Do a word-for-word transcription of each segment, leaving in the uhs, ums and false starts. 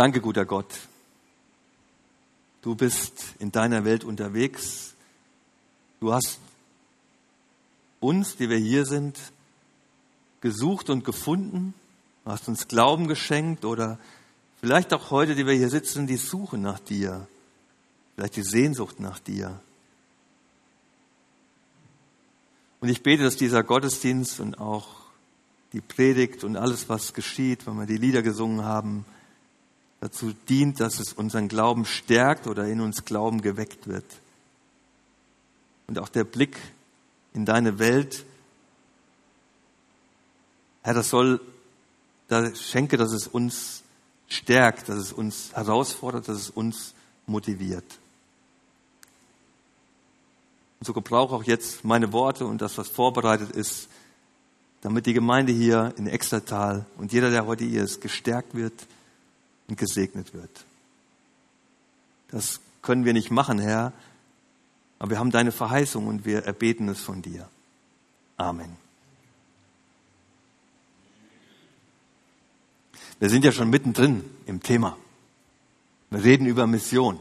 Danke, guter Gott. Du bist in deiner Welt unterwegs. Du hast uns, die wir hier sind, gesucht und gefunden. Du hast uns Glauben geschenkt oder vielleicht auch heute, die wir hier sitzen, die Suche nach dir. Vielleicht die Sehnsucht nach dir. Und ich bete, dass dieser Gottesdienst und auch die Predigt und alles, was geschieht, wenn wir die Lieder gesungen haben, dazu dient, dass es unseren Glauben stärkt oder in uns Glauben geweckt wird. Und auch der Blick in deine Welt, Herr, das soll, da schenke, dass es uns stärkt, dass es uns herausfordert, dass es uns motiviert. Und so gebrauche auch jetzt meine Worte und das, was vorbereitet ist, damit die Gemeinde hier in Extertal und jeder, der heute hier ist, gestärkt wird und gesegnet wird. Das können wir nicht machen, Herr, aber wir haben deine Verheißung und wir erbeten es von dir. Amen. Wir sind ja schon mittendrin im Thema. Wir reden über Mission.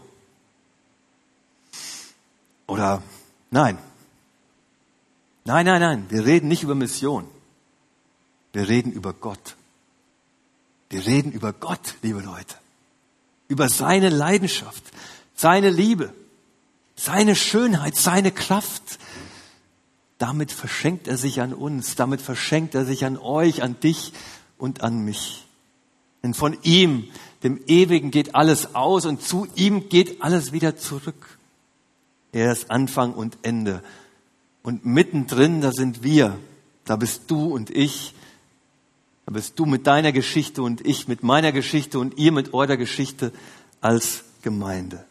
Oder nein. Nein, nein, nein. Wir reden nicht über Mission. Wir reden über Gott. Wir reden über Gott, liebe Leute. Über seine Leidenschaft, seine Liebe, seine Schönheit, seine Kraft. Damit verschenkt er sich an uns. Damit verschenkt er sich an euch, an dich und an mich. Denn von ihm, dem Ewigen, geht alles aus und zu ihm geht alles wieder zurück. Er ist Anfang und Ende. Und mittendrin, da sind wir. Da bist du und ich. Da bist du mit deiner Geschichte und ich mit meiner Geschichte und ihr mit eurer Geschichte als Gemeinde.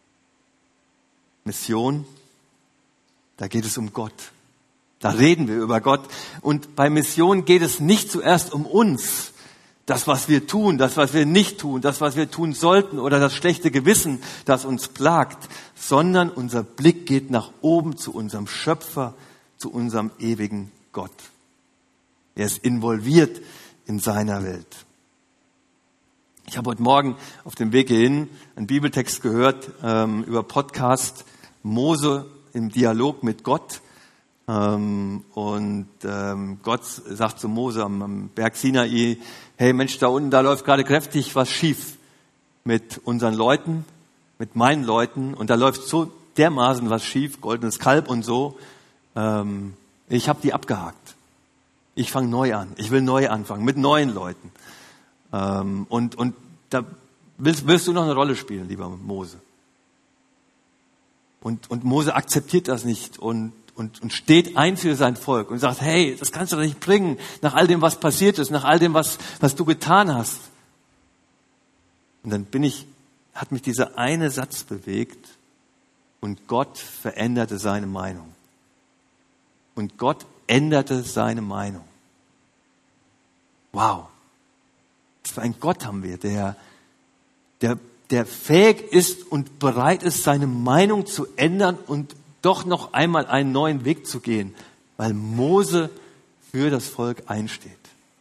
Mission, da geht es um Gott. Da reden wir über Gott. Und bei Mission geht es nicht zuerst um uns. Das, was wir tun, das, was wir nicht tun, das, was wir tun sollten oder das schlechte Gewissen, das uns plagt, sondern unser Blick geht nach oben zu unserem Schöpfer, zu unserem ewigen Gott. Er ist involviert in seiner Welt. Ich habe heute Morgen auf dem Weg hierhin einen Bibeltext gehört ähm, über Podcast Mose im Dialog mit Gott. Ähm, und ähm, Gott sagt zu Mose am, am Berg Sinai, hey Mensch, da unten, da läuft gerade kräftig was schief mit unseren Leuten, mit meinen Leuten. Und da läuft so dermaßen was schief, goldenes Kalb und so. Ähm, ich habe die abgehakt. Ich fange neu an. Ich will neu anfangen, mit neuen Leuten. Ähm, und, und da willst, willst du noch eine Rolle spielen, lieber Mose. Und, und Mose akzeptiert das nicht und Und, und steht ein für sein Volk und sagt, hey, das kannst du doch nicht bringen, nach all dem, was passiert ist, nach all dem, was, was du getan hast. Und dann bin ich, hat mich dieser eine Satz bewegt und Gott veränderte seine Meinung. Und Gott änderte seine Meinung. Wow. Was für ein Gott haben wir, der, der, der fähig ist und bereit ist, seine Meinung zu ändern und doch noch einmal einen neuen Weg zu gehen, weil Mose für das Volk einsteht.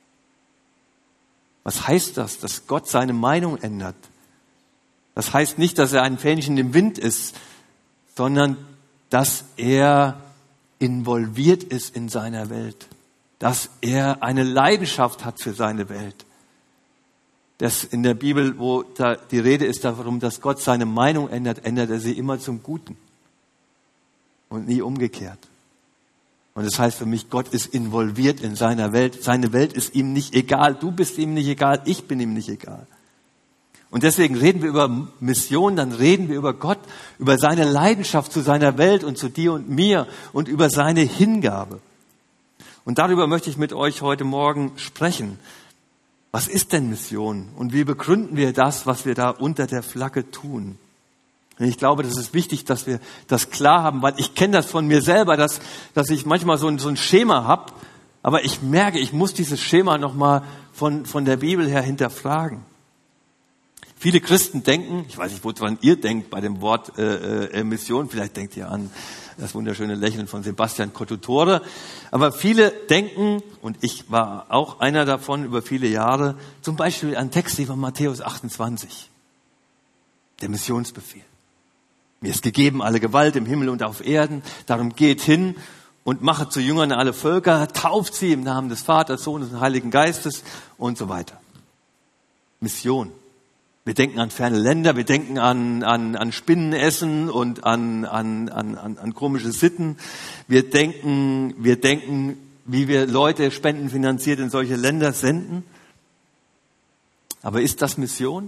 Was heißt das, dass Gott seine Meinung ändert? Das heißt nicht, dass er ein Fähnchen im Wind ist, sondern dass er involviert ist in seiner Welt, dass er eine Leidenschaft hat für seine Welt. Das in der Bibel, wo da die Rede ist darum, dass Gott seine Meinung ändert, ändert er sie immer zum Guten. Und nie umgekehrt. Und das heißt für mich, Gott ist involviert in seiner Welt. Seine Welt ist ihm nicht egal. Du bist ihm nicht egal. Ich bin ihm nicht egal. Und deswegen reden wir über Mission, dann reden wir über Gott, über seine Leidenschaft zu seiner Welt und zu dir und mir und über seine Hingabe. Und darüber möchte ich mit euch heute Morgen sprechen. Was ist denn Mission? Und wie begründen wir das, was wir da unter der Flagge tun? Ich glaube, das ist wichtig, dass wir das klar haben, weil ich kenne das von mir selber, dass, dass ich manchmal so ein, so ein Schema habe, aber ich merke, ich muss dieses Schema nochmal von, von der Bibel her hinterfragen. Viele Christen denken, ich weiß nicht, woran ihr denkt bei dem Wort äh, äh, Mission, vielleicht denkt ihr an das wunderschöne Lächeln von Sebastian Cotutore, aber viele denken, und ich war auch einer davon über viele Jahre, zum Beispiel an Texte von Matthäus achtundzwanzig, der Missionsbefehl. Mir ist gegeben alle Gewalt im Himmel und auf Erden, darum geht hin und mache zu Jüngern alle Völker, tauft sie im Namen des Vaters, Sohnes und Heiligen Geistes und so weiter. Mission. Wir denken an ferne Länder, wir denken an, an, an Spinnenessen und an, an, an, an, an komische Sitten. Wir denken, wir denken, wie wir Leute spendenfinanziert in solche Länder senden. Aber ist das Mission?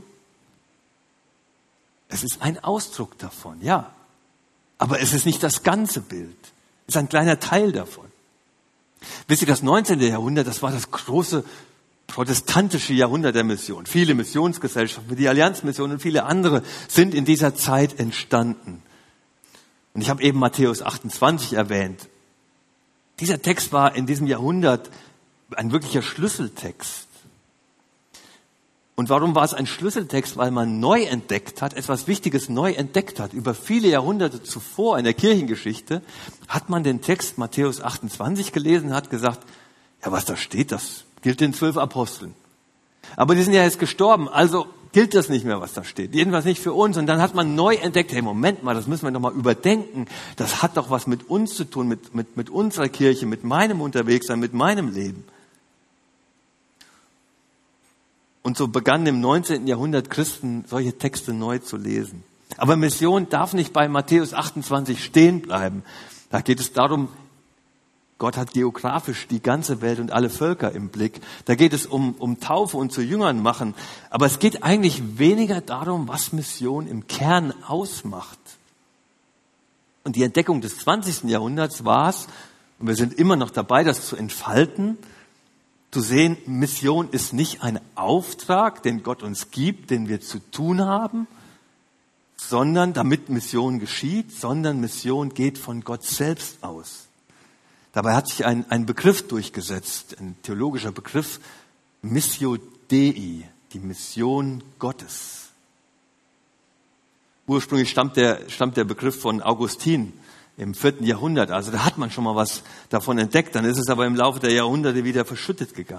Es ist ein Ausdruck davon, ja. Aber es ist nicht das ganze Bild. Es ist ein kleiner Teil davon. Wisst ihr, das neunzehnte Jahrhundert, das war das große protestantische Jahrhundert der Mission. Viele Missionsgesellschaften, die Allianzmission und viele andere sind in dieser Zeit entstanden. Und ich habe eben Matthäus achtundzwanzig erwähnt. Dieser Text war in diesem Jahrhundert ein wirklicher Schlüsseltext. Und warum war es ein Schlüsseltext? Weil man neu entdeckt hat, etwas Wichtiges neu entdeckt hat. Über viele Jahrhunderte zuvor in der Kirchengeschichte hat man den Text Matthäus achtundzwanzig gelesen und hat gesagt, ja, was da steht, das gilt den zwölf Aposteln. Aber die sind ja jetzt gestorben, also gilt das nicht mehr, was da steht. Jedenfalls nicht für uns. Und dann hat man neu entdeckt, hey, Moment mal, das müssen wir doch mal überdenken. Das hat doch was mit uns zu tun, mit, mit, mit unserer Kirche, mit meinem Unterwegssein, mit meinem Leben. Und so begannen im neunzehnten Jahrhundert Christen, solche Texte neu zu lesen. Aber Mission darf nicht bei Matthäus achtundzwanzig stehen bleiben. Da geht es darum, Gott hat geografisch die ganze Welt und alle Völker im Blick. Da geht es um, um Taufe und zu Jüngern machen. Aber es geht eigentlich weniger darum, was Mission im Kern ausmacht. Und die Entdeckung des zwanzigsten Jahrhunderts war es, und wir sind immer noch dabei, das zu entfalten, zu sehen, Mission ist nicht ein Auftrag, den Gott uns gibt, den wir zu tun haben, sondern damit Mission geschieht, sondern Mission geht von Gott selbst aus. Dabei hat sich ein, ein Begriff durchgesetzt, ein theologischer Begriff, Missio Dei, die Mission Gottes. Ursprünglich stammt der, stammt der Begriff von Augustin im vierten Jahrhundert. Also da hat man schon mal was davon entdeckt. Dann ist es aber im Laufe der Jahrhunderte wieder verschüttet gegangen.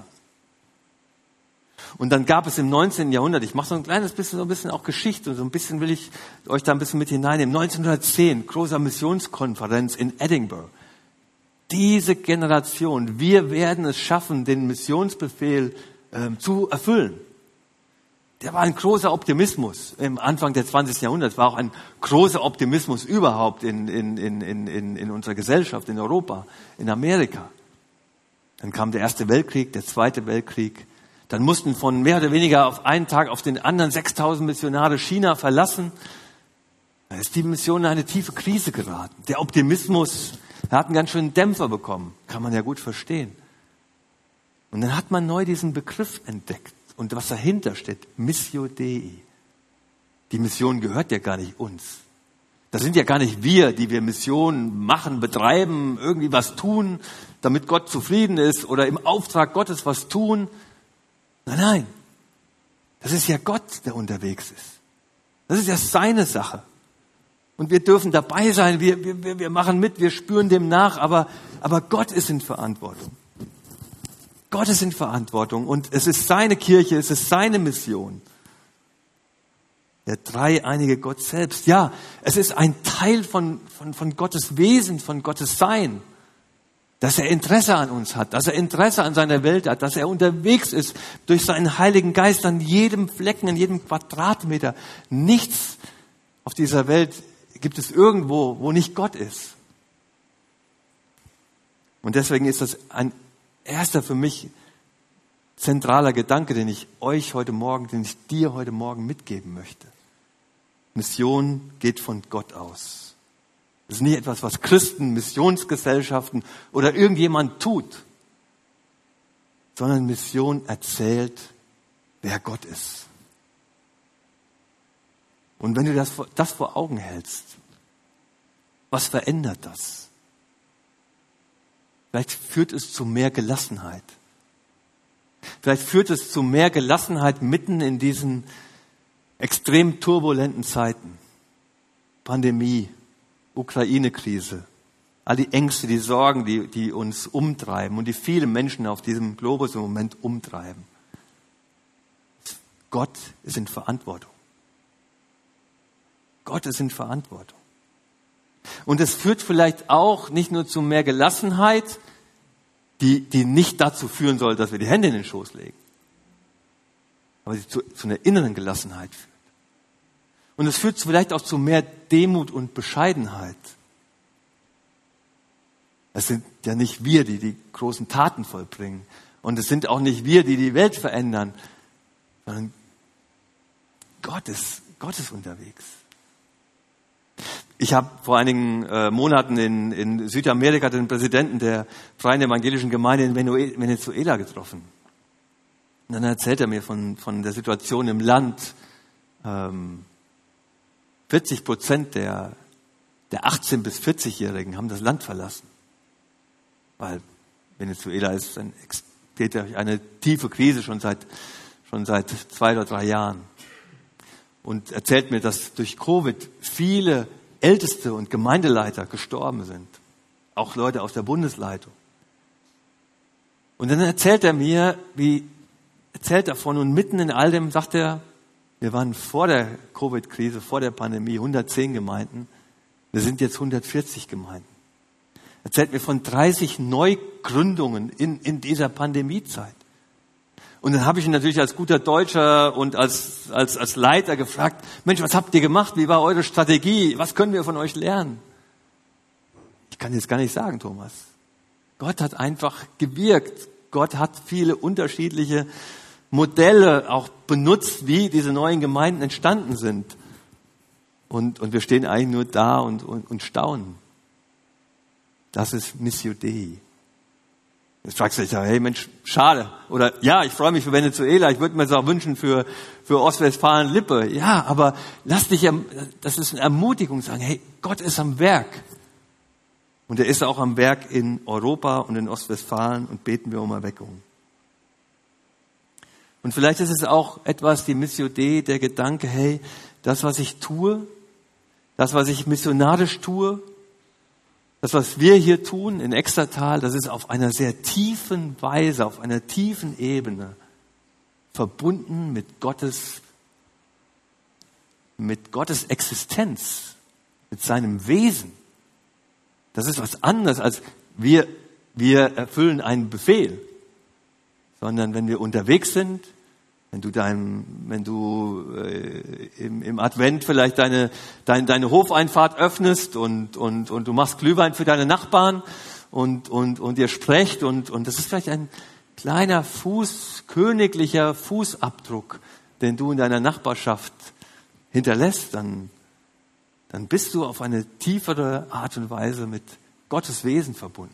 Und dann gab es im neunzehnten Jahrhundert, ich mache so ein kleines bisschen, so ein bisschen auch Geschichte, und so ein bisschen will ich euch da ein bisschen mit hineinnehmen. neunzehnhundertzehn, großer Missionskonferenz in Edinburgh. Diese Generation, wir werden es schaffen, den Missionsbefehl äh, zu erfüllen. Der war ein großer Optimismus im Anfang des zwanzigsten Jahrhunderts, war auch ein großer Optimismus überhaupt in, in, in, in, in unserer Gesellschaft, in Europa, in Amerika. Dann kam der Erste Weltkrieg, der Zweite Weltkrieg. Dann mussten von mehr oder weniger auf einen Tag auf den anderen sechstausend Missionare China verlassen. Da ist die Mission in eine tiefe Krise geraten. Der Optimismus, er hat einen ganz schönen Dämpfer bekommen. Kann man ja gut verstehen. Und dann hat man neu diesen Begriff entdeckt. Und was dahinter steht, Missio Dei. Die Mission gehört ja gar nicht uns. Das sind ja gar nicht wir, die wir Missionen machen, betreiben, irgendwie was tun, damit Gott zufrieden ist oder im Auftrag Gottes was tun. Nein, nein. Das ist ja Gott, der unterwegs ist. Das ist ja seine Sache. Und wir dürfen dabei sein, wir, wir, wir machen mit, wir spüren dem nach, aber, aber Gott ist in Verantwortung. Gott ist in Verantwortung und es ist seine Kirche, es ist seine Mission. Der dreieinige Gott selbst. Ja, es ist ein Teil von, von, von Gottes Wesen, von Gottes Sein, dass er Interesse an uns hat, dass er Interesse an seiner Welt hat, dass er unterwegs ist durch seinen Heiligen Geist an jedem Flecken, an jedem Quadratmeter. Nichts auf dieser Welt gibt es irgendwo, wo nicht Gott ist. Und deswegen ist das ein erster für mich zentraler Gedanke, den ich euch heute Morgen, den ich dir heute Morgen mitgeben möchte. Mission geht von Gott aus. Das ist nicht etwas, was Christen, Missionsgesellschaften oder irgendjemand tut, sondern Mission erzählt, wer Gott ist. Und wenn du das, das vor Augen hältst, was verändert das? Vielleicht führt es zu mehr Gelassenheit. Vielleicht führt es zu mehr Gelassenheit mitten in diesen extrem turbulenten Zeiten, Pandemie, Ukraine-Krise, all die Ängste, die Sorgen, die, die uns umtreiben und die viele Menschen auf diesem Globus im Moment umtreiben. Gott ist in Verantwortung. Gott ist in Verantwortung. Und es führt vielleicht auch nicht nur zu mehr Gelassenheit, die, die nicht dazu führen soll, dass wir die Hände in den Schoß legen, aber die zu, zu einer inneren Gelassenheit führt. Und es führt vielleicht auch zu mehr Demut und Bescheidenheit. Es sind ja nicht wir, die die großen Taten vollbringen. Und es sind auch nicht wir, die die Welt verändern, sondern Gott ist, Gott ist unterwegs. Ich habe vor einigen äh, Monaten in, in Südamerika den Präsidenten der Freien Evangelischen Gemeinde in Venezuela getroffen. Und dann erzählt er mir von, von der Situation im Land. Ähm, vierzig Prozent der, der achtzehn- bis vierzig-Jährigen haben das Land verlassen. Weil Venezuela ist ein, geht durch eine tiefe Krise schon seit, schon seit zwei oder drei Jahren. Und erzählt mir, dass durch Covid viele Älteste und Gemeindeleiter gestorben sind. Auch Leute aus der Bundesleitung. Und dann erzählt er mir, wie, erzählt davon und mitten in all dem sagt er, wir waren vor der Covid-Krise, vor der Pandemie hundertzehn Gemeinden. Wir sind jetzt hundertvierzig Gemeinden. Erzählt mir von dreißig Neugründungen in, in dieser Pandemiezeit. Und dann habe ich ihn natürlich als guter Deutscher und als, als, als Leiter gefragt, Mensch, was habt ihr gemacht? Wie war eure Strategie? Was können wir von euch lernen? Ich kann jetzt gar nicht sagen, Thomas. Gott hat einfach gewirkt. Gott hat viele unterschiedliche Modelle auch benutzt, wie diese neuen Gemeinden entstanden sind. Und, und wir stehen eigentlich nur da und, und, und staunen. Das ist Missio Dei. Jetzt fragst du dich, hey Mensch, schade. Oder ja, ich freue mich für Venezuela, ich würde mir das auch wünschen für, für Ostwestfalen-Lippe. Ja, aber lass dich, das ist eine Ermutigung, sagen, hey, Gott ist am Werk. Und er ist auch am Werk in Europa und in Ostwestfalen und beten wir um Erweckung. Und vielleicht ist es auch etwas, die Missio Dei, der Gedanke, hey, das, was ich tue, das, was ich missionarisch tue, das, was wir hier tun in Extertal, das ist auf einer sehr tiefen Weise, auf einer tiefen Ebene verbunden mit Gottes, mit Gottes Existenz, mit seinem Wesen. Das ist was anderes als wir, wir erfüllen einen Befehl, sondern wenn wir unterwegs sind, wenn du dein, wenn du äh, im, im Advent vielleicht deine, deine, deine Hofeinfahrt öffnest und, und, und du machst Glühwein für deine Nachbarn und, und, und ihr sprecht und, und das ist vielleicht ein kleiner Fuß, königlicher Fußabdruck, den du in deiner Nachbarschaft hinterlässt, dann, dann bist du auf eine tiefere Art und Weise mit Gottes Wesen verbunden.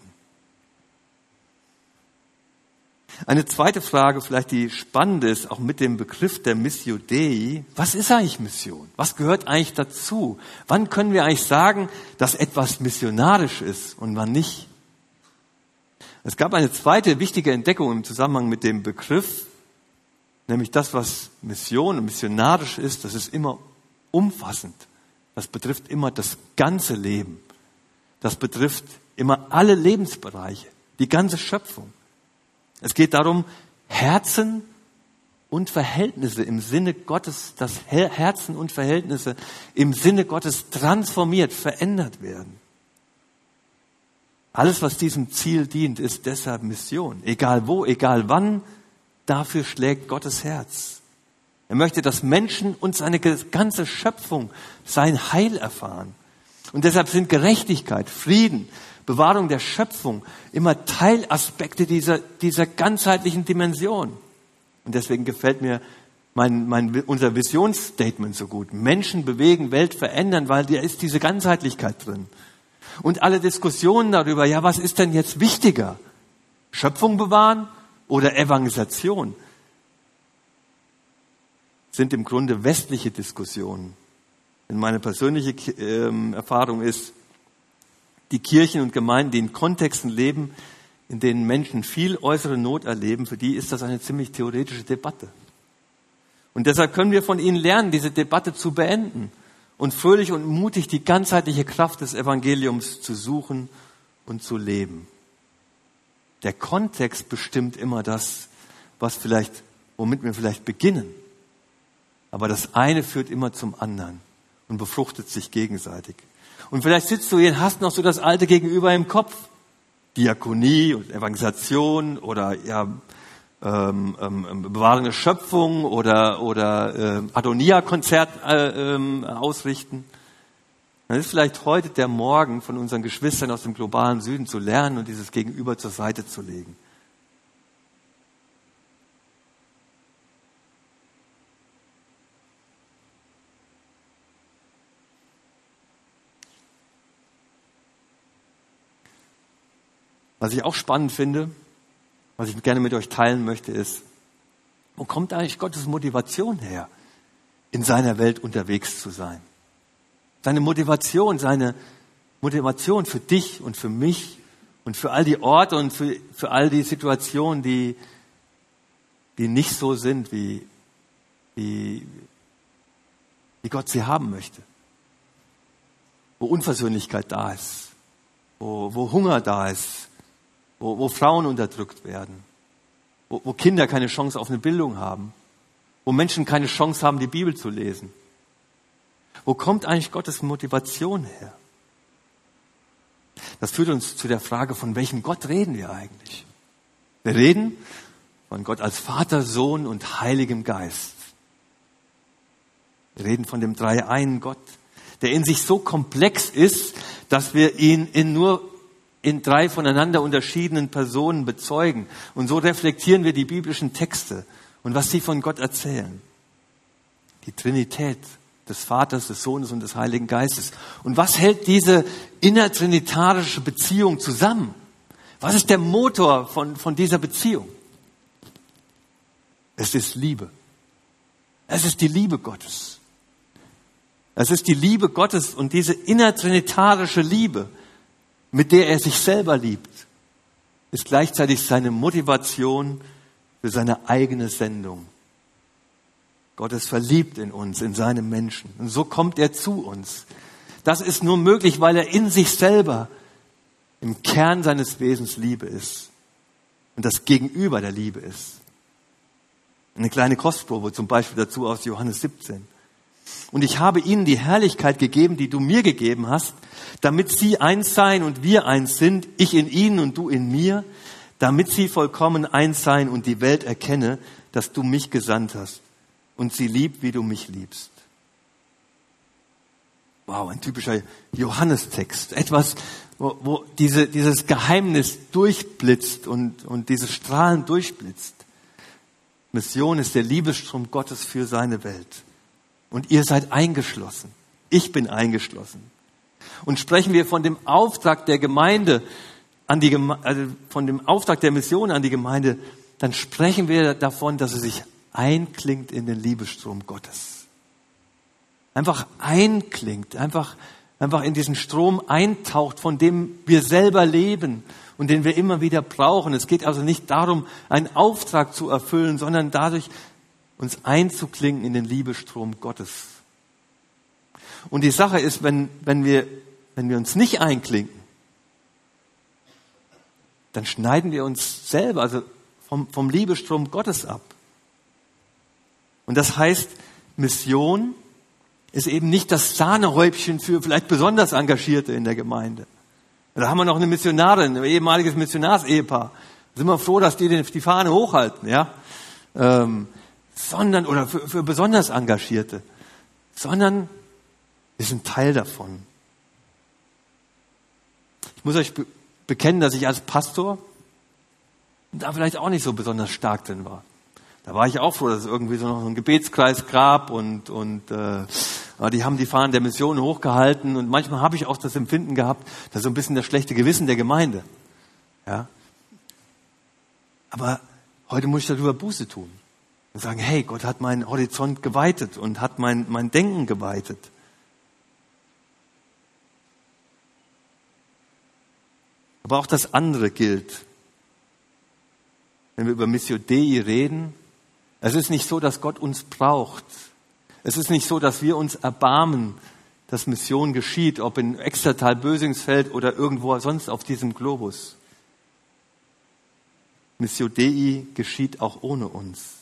Eine zweite Frage, vielleicht die spannend ist, auch mit dem Begriff der Missio Dei. Was ist eigentlich Mission? Was gehört eigentlich dazu? Wann können wir eigentlich sagen, dass etwas missionarisch ist und wann nicht? Es gab eine zweite wichtige Entdeckung im Zusammenhang mit dem Begriff, nämlich das, was Mission und missionarisch ist, das ist immer umfassend. Das betrifft immer das ganze Leben. Das betrifft immer alle Lebensbereiche, die ganze Schöpfung. Es geht darum, Herzen und Verhältnisse im Sinne Gottes, dass Herzen und Verhältnisse im Sinne Gottes transformiert, verändert werden. Alles, was diesem Ziel dient, ist deshalb Mission. Egal wo, egal wann, dafür schlägt Gottes Herz. Er möchte, dass Menschen und seine ganze Schöpfung sein Heil erfahren. Und deshalb sind Gerechtigkeit, Frieden, Bewahrung der Schöpfung immer Teilaspekte dieser, dieser ganzheitlichen Dimension. Und deswegen gefällt mir mein, mein, unser Visionsstatement so gut. Menschen bewegen, Welt verändern, weil da ist diese Ganzheitlichkeit drin. Und alle Diskussionen darüber, ja, was ist denn jetzt wichtiger? Schöpfung bewahren oder Evangelisation? Sind im Grunde westliche Diskussionen. Denn meine persönliche äh, Erfahrung ist, die Kirchen und Gemeinden, die in Kontexten leben, in denen Menschen viel äußere Not erleben, für die ist das eine ziemlich theoretische Debatte. Und deshalb können wir von ihnen lernen, diese Debatte zu beenden und fröhlich und mutig die ganzheitliche Kraft des Evangeliums zu suchen und zu leben. Der Kontext bestimmt immer das, was vielleicht, womit wir vielleicht beginnen. Aber das eine führt immer zum anderen und befruchtet sich gegenseitig. Und vielleicht sitzt du hier und hast noch so das alte Gegenüber im Kopf. Diakonie und Evangelisation oder ja, ähm, ähm, Bewahrung der Schöpfung oder, oder äh, Adonia-Konzert äh, ähm, ausrichten. Dann ist vielleicht heute der Morgen von unseren Geschwistern aus dem globalen Süden zu lernen und dieses Gegenüber zur Seite zu legen. Was ich auch spannend finde, was ich gerne mit euch teilen möchte, ist, wo kommt eigentlich Gottes Motivation her, in seiner Welt unterwegs zu sein? Seine Motivation, seine Motivation für dich und für mich und für all die Orte und für, für all die Situationen, die, die nicht so sind, wie, wie, wie Gott sie haben möchte. Wo Unversöhnlichkeit da ist, wo, wo Hunger da ist, Wo, wo Frauen unterdrückt werden, wo, wo Kinder keine Chance auf eine Bildung haben, wo Menschen keine Chance haben, die Bibel zu lesen. Wo kommt eigentlich Gottes Motivation her? Das führt uns zu der Frage, von welchem Gott reden wir eigentlich? Wir reden von Gott als Vater, Sohn und Heiligem Geist. Wir reden von dem dreieinen Gott, der in sich so komplex ist, dass wir ihn in nur in drei voneinander unterschiedenen Personen bezeugen. Und so reflektieren wir die biblischen Texte und was sie von Gott erzählen. Die Trinität des Vaters, des Sohnes und des Heiligen Geistes. Und was hält diese innertrinitarische Beziehung zusammen? Was ist der Motor von, von dieser Beziehung? Es ist Liebe. Es ist die Liebe Gottes. Es ist die Liebe Gottes und diese innertrinitarische Liebe, mit der er sich selber liebt, ist gleichzeitig seine Motivation für seine eigene Sendung. Gott ist verliebt in uns, in seine Menschen. Und so kommt er zu uns. Das ist nur möglich, weil er in sich selber im Kern seines Wesens Liebe ist und das Gegenüber der Liebe ist. Eine kleine Kostprobe zum Beispiel dazu aus Johannes siebzehn. Und ich habe ihnen die Herrlichkeit gegeben, die du mir gegeben hast, damit sie eins seien und wir eins sind, ich in ihnen und du in mir, damit sie vollkommen eins seien und die Welt erkenne, dass du mich gesandt hast und sie liebt, wie du mich liebst. Wow, ein typischer Johannestext. Etwas, wo, wo diese, dieses Geheimnis durchblitzt und, und dieses Strahlen durchblitzt. Mission ist der Liebesstrom Gottes für seine Welt. Und ihr seid eingeschlossen. Ich bin eingeschlossen. Und sprechen wir von dem Auftrag der Gemeinde an die Geme- also von dem Auftrag der Mission an die Gemeinde, dann sprechen wir davon, dass es sich einklingt in den Liebesstrom Gottes. Einfach einklingt, einfach, einfach in diesen Strom eintaucht, von dem wir selber leben und den wir immer wieder brauchen. Es geht also nicht darum, einen Auftrag zu erfüllen, sondern dadurch, uns einzuklinken in den Liebesstrom Gottes. Und die Sache ist, wenn, wenn wir, wenn wir uns nicht einklinken, dann schneiden wir uns selber, also vom, vom Liebesstrom Gottes ab. Und das heißt, Mission ist eben nicht das Sahnehäubchen für vielleicht besonders Engagierte in der Gemeinde. Da haben wir noch eine Missionarin, ein ehemaliges Missionarsehepaar. Da sind wir froh, dass die die Fahne hochhalten, ja. Ähm, sondern, oder für, für besonders Engagierte, sondern wir sind Teil davon. Ich muss euch be- bekennen, dass ich als Pastor da vielleicht auch nicht so besonders stark drin war. Da war ich auch froh, dass es irgendwie so noch einen Gebetskreis gab und, und äh, die haben die Fahnen der Mission hochgehalten und manchmal habe ich auch das Empfinden gehabt, das ist so ein bisschen das schlechte Gewissen der Gemeinde. Ja. Aber heute muss ich darüber Buße tun. Und sagen, hey, Gott hat meinen Horizont geweitet und hat mein, mein Denken geweitet. Aber auch das andere gilt. Wenn wir über Missio Dei reden, Es ist nicht so, dass Gott uns braucht. Es ist nicht so, dass wir uns erbarmen, dass Mission geschieht, ob in Extertal, Bösingsfeld oder irgendwo sonst auf diesem Globus. Missio Dei geschieht auch ohne uns.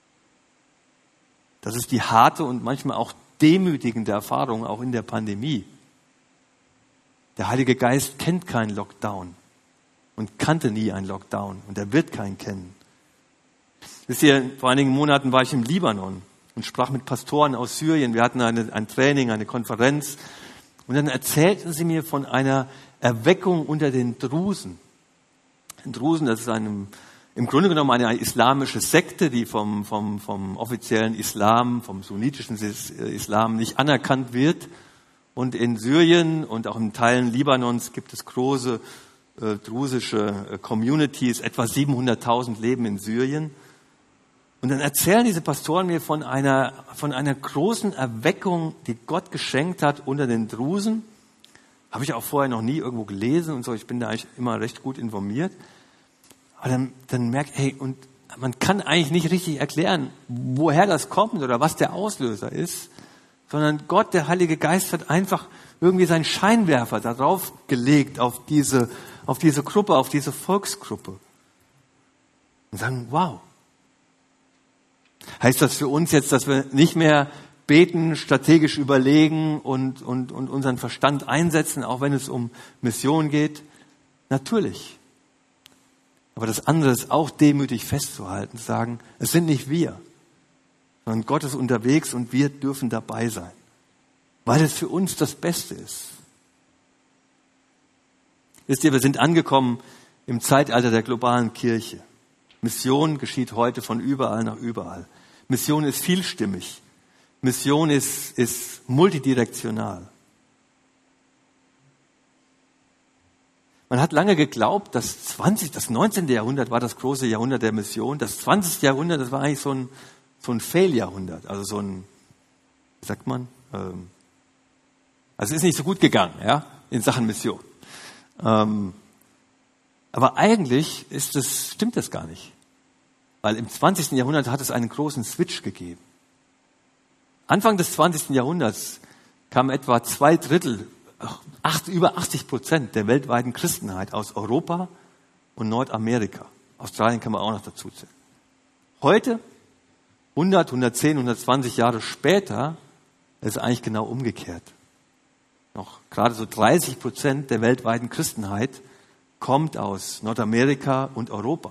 Das ist die harte und manchmal auch demütigende Erfahrung, auch in der Pandemie. Der Heilige Geist kennt keinen Lockdown und kannte nie einen Lockdown und er wird keinen kennen. Wisst ihr, vor einigen Monaten war ich im Libanon und sprach mit Pastoren aus Syrien. Wir hatten eine, ein Training, eine Konferenz und dann erzählten sie mir von einer Erweckung unter den Drusen. Drusen, das ist eine, im Grunde genommen eine islamische Sekte, die vom, vom, vom offiziellen Islam, vom sunnitischen Islam nicht anerkannt wird. Und in Syrien und auch in Teilen Libanons gibt es große äh, drusische äh, Communities, etwa siebenhunderttausend leben in Syrien. Und dann erzählen diese Pastoren mir von einer, von einer großen Erweckung, die Gott geschenkt hat unter den Drusen. Habe ich auch vorher noch nie irgendwo gelesen und so. Ich bin da eigentlich immer recht gut informiert. Aber dann, dann merkt, hey, und man kann eigentlich nicht richtig erklären, woher das kommt oder was der Auslöser ist, sondern Gott, der Heilige Geist, hat einfach irgendwie seinen Scheinwerfer darauf gelegt, auf diese, auf diese Gruppe, auf diese Volksgruppe. Und sagen, wow. Heißt das für uns jetzt, dass wir nicht mehr beten, strategisch überlegen und, und, und unseren Verstand einsetzen, auch wenn es um Mission geht? Natürlich. Aber das andere ist auch demütig festzuhalten, zu sagen, es sind nicht wir, sondern Gott ist unterwegs und wir dürfen dabei sein, weil es für uns das Beste ist. Wisst ihr, wir sind angekommen im Zeitalter der globalen Kirche. Mission geschieht heute von überall nach überall. Mission ist vielstimmig. Mission ist, ist multidirektional. Man hat lange geglaubt, das zwanzigste, das neunzehnte. Jahrhundert war das große Jahrhundert der Mission. Das zwanzigste. Jahrhundert, das war eigentlich so ein, so ein Fail-Jahrhundert. Also so ein, wie sagt man? Ähm, also es ist nicht so gut gegangen, ja, in Sachen Mission. Ähm, aber eigentlich ist das, stimmt das gar nicht. Weil im zwanzigsten. Jahrhundert hat es einen großen Switch gegeben. Anfang des zwanzigsten. Jahrhunderts kamen etwa zwei Drittel, acht, über achtzig Prozent der weltweiten Christenheit aus Europa und Nordamerika. Australien kann man auch noch dazu zählen. Heute, hundert, hundertzehn, hundertzwanzig Jahre später, ist es eigentlich genau umgekehrt. Noch gerade so dreißig Prozent der weltweiten Christenheit kommt aus Nordamerika und Europa.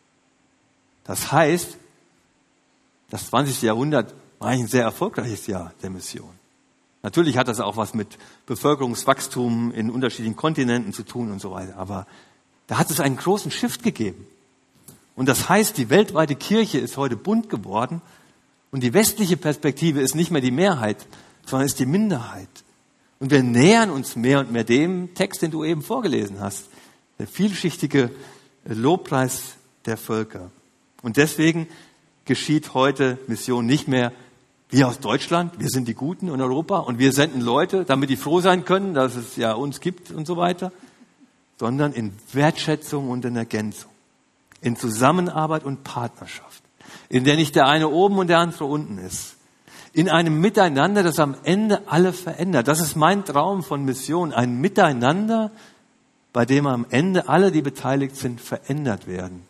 Das heißt, das zwanzigste. Jahrhundert war eigentlich ein sehr erfolgreiches Jahr der Mission. Natürlich hat das auch was mit Bevölkerungswachstum in unterschiedlichen Kontinenten zu tun und so weiter. Aber da hat es einen großen Shift gegeben. Und das heißt, die weltweite Kirche ist heute bunt geworden und die westliche Perspektive ist nicht mehr die Mehrheit, sondern ist die Minderheit. Und wir nähern uns mehr und mehr dem Text, den du eben vorgelesen hast. Der vielschichtige Lobpreis der Völker. Und deswegen geschieht heute Mission nicht mehr wir aus Deutschland, wir sind die Guten in Europa und wir senden Leute, damit die froh sein können, dass es ja uns gibt und so weiter, sondern in Wertschätzung und in Ergänzung, in Zusammenarbeit und Partnerschaft, in der nicht der eine oben und der andere unten ist, in einem Miteinander, das am Ende alle verändert. Das ist mein Traum von Mission, ein Miteinander, bei dem am Ende alle, die beteiligt sind, verändert werden.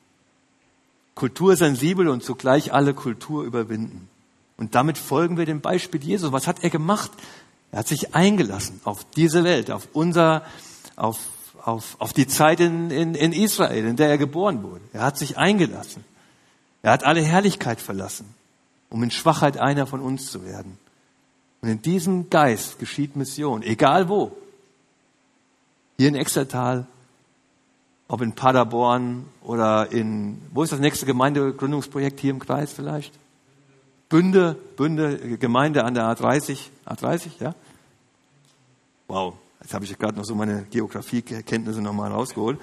Kultursensibel und zugleich alle Kultur überwinden. Und damit folgen wir dem Beispiel Jesu. Was hat er gemacht? Er hat sich eingelassen auf diese Welt, auf unser, auf, auf, auf die Zeit in, in, in Israel, in der er geboren wurde. Er hat sich eingelassen. Er hat alle Herrlichkeit verlassen, um in Schwachheit einer von uns zu werden. Und in diesem Geist geschieht Mission, egal wo. Hier in Extertal, ob in Paderborn oder in, wo ist das nächste Gemeindegründungsprojekt hier im Kreis vielleicht? Bünde, Bünde, Gemeinde an der A dreißig, A dreißig, ja? Wow, jetzt habe ich gerade noch so meine Geografiekenntnisse nochmal rausgeholt.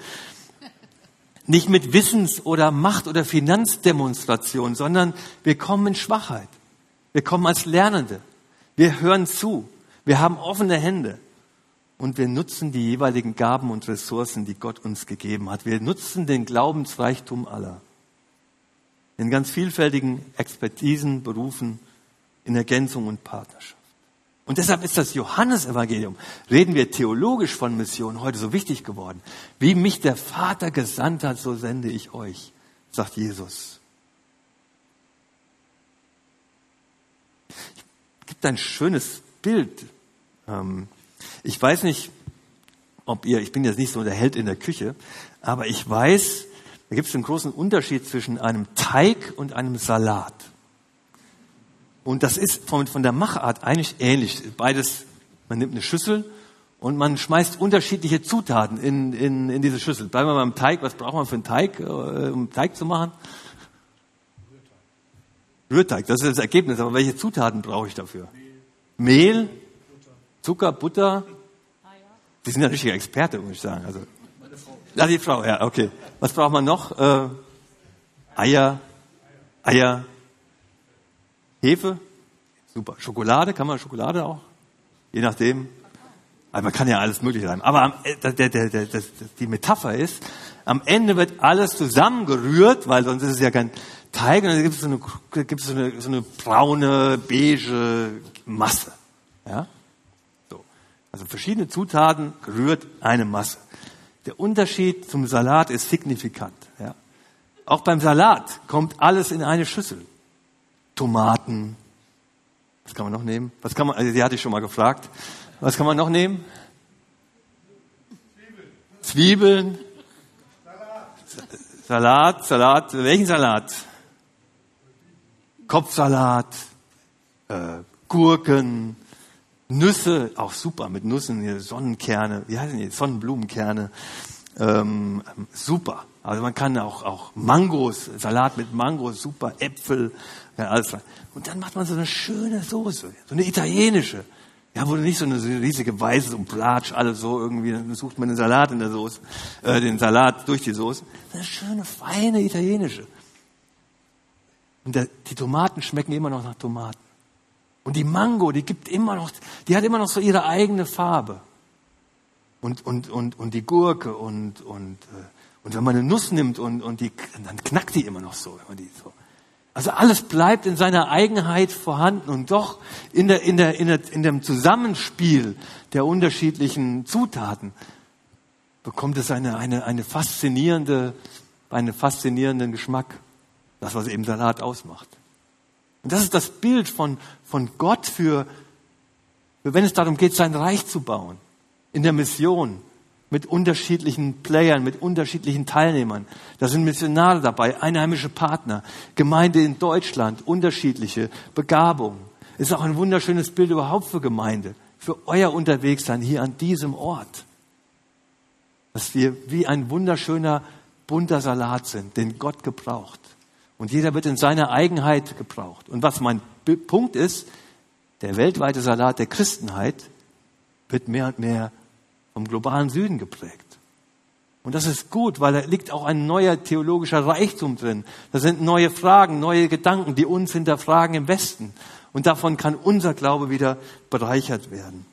Nicht mit Wissens- oder Macht- oder Finanzdemonstration, sondern wir kommen in Schwachheit. Wir kommen als Lernende. Wir hören zu. Wir haben offene Hände. Und wir nutzen die jeweiligen Gaben und Ressourcen, die Gott uns gegeben hat. Wir nutzen den Glaubensreichtum aller. in ganz vielfältigen Expertisen, Berufen, in Ergänzung und Partnerschaft. Und deshalb ist das Johannesevangelium, reden wir theologisch von Mission, heute so wichtig geworden. Wie mich der Vater gesandt hat, so sende ich euch, sagt Jesus. Es gibt ein schönes Bild. Ich weiß nicht, ob ihr, ich bin jetzt nicht so der Held in der Küche, aber ich weiß, da gibt es einen großen Unterschied zwischen einem Teig und einem Salat. Und das ist von, von der Machart eigentlich ähnlich. Beides, man nimmt eine Schüssel und man schmeißt unterschiedliche Zutaten in, in, in diese Schüssel. Bleiben wir beim Teig. Was braucht man für einen Teig, äh, um Teig zu machen? Rührteig. Rührteig, das ist das Ergebnis. Aber welche Zutaten brauche ich dafür? Mehl, Mehl Zucker, Butter. Die sind ja richtige Experte, muss ich sagen. Also, meine Frau. Ja, die Frau, ja, okay. Was braucht man noch? Äh, Eier, Eier. Hefe, super. Schokolade, kann man Schokolade auch? Je nachdem. Also man kann ja alles Mögliche sein. Aber am, der, der, der, der, das, die Metapher ist, am Ende wird alles zusammengerührt, weil sonst ist es ja kein Teig, und dann gibt es so eine, gibt es so eine, so eine braune, beige Masse. Ja? So. Also verschiedene Zutaten gerührt, eine Masse. Der Unterschied zum Salat ist signifikant. Ja? Auch beim Salat kommt alles in eine Schüssel. Tomaten. Was kann man noch nehmen? Was kann man, also die hatte ich schon mal gefragt. Was kann man noch nehmen? Zwiebeln. Zwiebeln. Salat. Salat, Salat. Welchen Salat? Kopfsalat. Äh, Gurken. Nüsse. Auch super mit Nüssen. Hier Sonnenkerne. Wie heißen die? Sonnenblumenkerne. Ähm, super. Also man kann auch, auch Mangos, Salat mit Mangos, super, Äpfel, ja, alles. Und dann macht man so eine schöne Soße, so eine italienische. Ja, wo du nicht so eine riesige Weiße und Blatsch, alles so irgendwie, dann sucht man den Salat in der Soße, äh, den Salat durch die Soße. Eine schöne, feine italienische. Und der, die Tomaten schmecken immer noch nach Tomaten. Und die Mango, die gibt immer noch, die hat immer noch so ihre eigene Farbe. Und, und, und, und die Gurke und, und, und wenn man eine Nuss nimmt und, und die, dann knackt die immer noch so, immer die so. Also alles bleibt in seiner Eigenheit vorhanden und doch in der, in der, in der, in dem Zusammenspiel der unterschiedlichen Zutaten bekommt es eine, eine, eine faszinierende, einen faszinierenden Geschmack. Das, was eben Salat ausmacht. Und das ist das Bild von, von Gott für, für, wenn es darum geht, sein Reich zu bauen. In der Mission. Mit unterschiedlichen Playern, mit unterschiedlichen Teilnehmern. Da sind Missionare dabei, einheimische Partner, Gemeinde in Deutschland, unterschiedliche Begabungen. Ist auch ein wunderschönes Bild überhaupt für Gemeinde, für euer Unterwegssein hier an diesem Ort. Dass wir wie ein wunderschöner, bunter Salat sind, den Gott gebraucht. Und jeder wird in seiner Eigenheit gebraucht. Und was mein Punkt ist, der weltweite Salat der Christenheit wird mehr und mehr vom globalen Süden geprägt. Und das ist gut, weil da liegt auch ein neuer theologischer Reichtum drin. Da sind neue Fragen, neue Gedanken, die uns hinterfragen im Westen. Und davon kann unser Glaube wieder bereichert werden.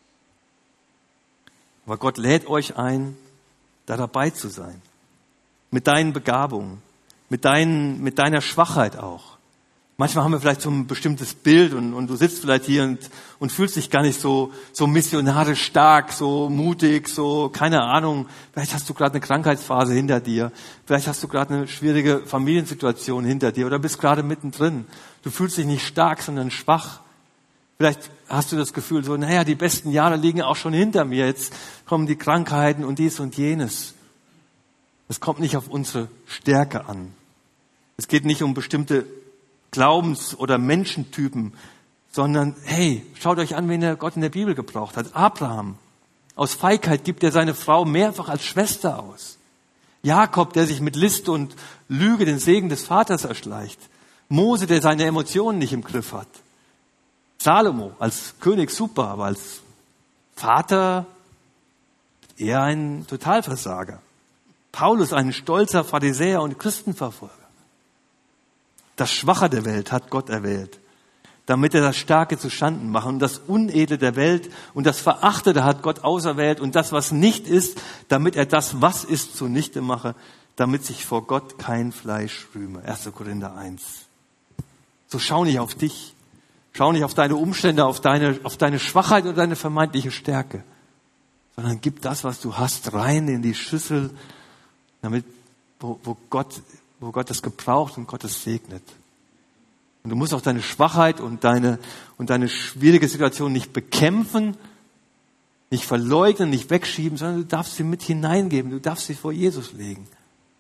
Aber Gott lädt euch ein, da dabei zu sein. Mit deinen Begabungen, mit, deinen, mit deiner Schwachheit auch. Manchmal haben wir vielleicht so ein bestimmtes Bild und, und du sitzt vielleicht hier und, und fühlst dich gar nicht so, so missionarisch stark, so mutig, so, keine Ahnung. Vielleicht hast du gerade eine Krankheitsphase hinter dir. Vielleicht hast du gerade eine schwierige Familiensituation hinter dir oder bist gerade mittendrin. Du fühlst dich nicht stark, sondern schwach. Vielleicht hast du das Gefühl so, naja, die besten Jahre liegen auch schon hinter mir. Jetzt kommen die Krankheiten und dies und jenes. Es kommt nicht auf unsere Stärke an. Es geht nicht um bestimmte Glaubens- oder Menschentypen, sondern, hey, schaut euch an, wen der Gott in der Bibel gebraucht hat. Abraham. Aus Feigheit gibt er seine Frau mehrfach als Schwester aus. Jakob, der sich mit List und Lüge den Segen des Vaters erschleicht. Mose, der seine Emotionen nicht im Griff hat. Salomo, als König super, aber als Vater eher ein Totalversager. Paulus, ein stolzer Pharisäer und Christenverfolger. Das Schwache der Welt hat Gott erwählt, damit er das Starke zu Schanden mache. Und das Unedle der Welt und das Verachtete hat Gott auserwählt. Und das, was nicht ist, damit er das, was ist, zunichte mache, damit sich vor Gott kein Fleisch rühme. erster Korinther eins. So schau nicht auf dich. Schau nicht auf deine Umstände, auf deine, auf deine Schwachheit oder deine vermeintliche Stärke, sondern gib das, was du hast, rein in die Schüssel, damit, wo, wo Gott, wo Gott es gebraucht und Gott es segnet. Und du musst auch deine Schwachheit und deine, und deine schwierige Situation nicht bekämpfen, nicht verleugnen, nicht wegschieben, sondern du darfst sie mit hineingeben, du darfst sie vor Jesus legen.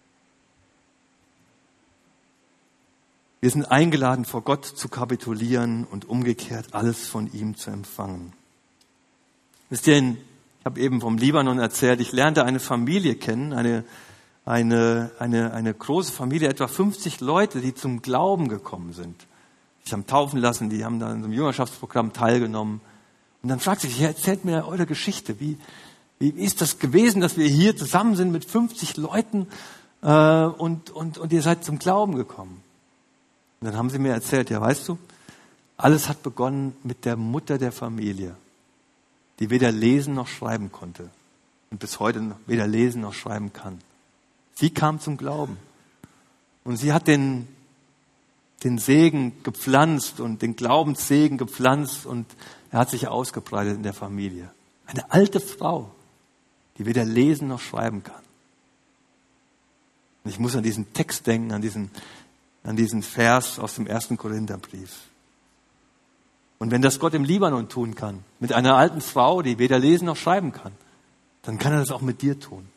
Wir sind eingeladen, vor Gott zu kapitulieren und umgekehrt alles von ihm zu empfangen. Wisst ihr, ich habe eben vom Libanon erzählt, ich lernte eine Familie kennen, eine, eine, eine, eine große Familie, etwa fünfzig Leute, die zum Glauben gekommen sind. Die haben taufen lassen, die haben da in so einem Jüngerschaftsprogramm teilgenommen. Und dann fragt sich, erzählt mir eure Geschichte. Wie, wie ist das gewesen, dass wir hier zusammen sind mit fünfzig Leuten äh, und, und, und ihr seid zum Glauben gekommen? Und dann haben sie mir erzählt, ja weißt du, alles hat begonnen mit der Mutter der Familie, die weder lesen noch schreiben konnte und bis heute weder lesen noch schreiben kann. Sie kam zum Glauben und sie hat den, den Segen gepflanzt und den Glaubenssegen gepflanzt und er hat sich ausgebreitet in der Familie. Eine alte Frau, die weder lesen noch schreiben kann. Und ich muss an diesen Text denken, an diesen an diesen Vers aus dem ersten Korintherbrief. Und wenn das Gott im Libanon tun kann, mit einer alten Frau, die weder lesen noch schreiben kann, dann kann er das auch mit dir tun.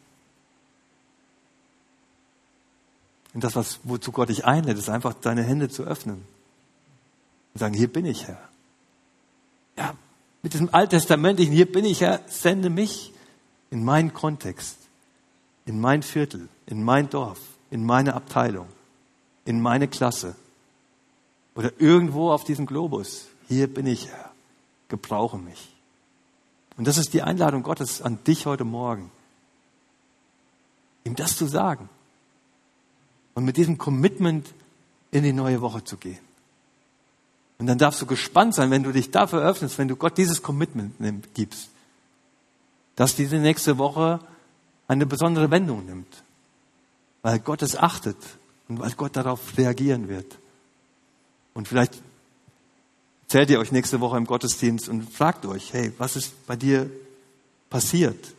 Und das, was, wozu Gott dich einlädt, ist einfach deine Hände zu öffnen und sagen, hier bin ich, Herr. Ja, mit diesem alttestamentlichen, hier bin ich, Herr, sende mich in meinen Kontext, in mein Viertel, in mein Dorf, in meine Abteilung, in meine Klasse oder irgendwo auf diesem Globus. Hier bin ich, Herr. Gebrauche mich. Und das ist die Einladung Gottes an dich heute Morgen, ihm das zu sagen und mit diesem Commitment in die neue Woche zu gehen. Und dann darfst du gespannt sein, wenn du dich dafür öffnest, wenn du Gott dieses Commitment nimm, gibst, dass diese nächste Woche eine besondere Wendung nimmt, weil Gott es achtet. Und weil Gott darauf reagieren wird. Und vielleicht erzählt ihr euch nächste Woche im Gottesdienst und fragt euch, hey, was ist bei dir passiert?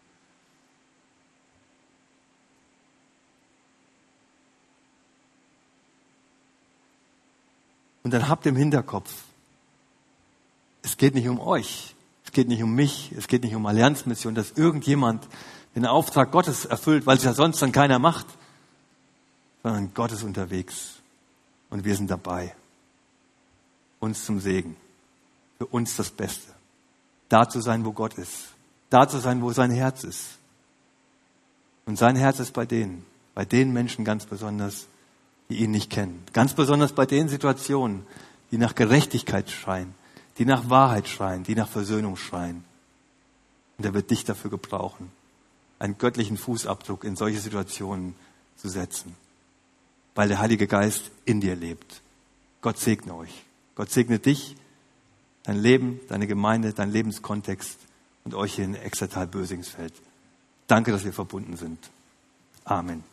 Und dann habt im Hinterkopf, es geht nicht um euch, es geht nicht um mich, es geht nicht um Allianzmission, dass irgendjemand den Auftrag Gottes erfüllt, weil es ja sonst dann keiner macht. Sondern Gott ist unterwegs und wir sind dabei. Uns zum Segen. Für uns das Beste. Da zu sein, wo Gott ist. Da zu sein, wo sein Herz ist. Und sein Herz ist bei denen. Bei den Menschen ganz besonders, die ihn nicht kennen. Ganz besonders bei den Situationen, die nach Gerechtigkeit schreien. Die nach Wahrheit schreien. Die nach Versöhnung schreien. Und er wird dich dafür gebrauchen, einen göttlichen Fußabdruck in solche Situationen zu setzen. Weil der Heilige Geist in dir lebt. Gott segne euch. Gott segne dich, dein Leben, deine Gemeinde, dein Lebenskontext und euch hier in Exertal-Bösingsfeld. Danke, dass wir verbunden sind. Amen.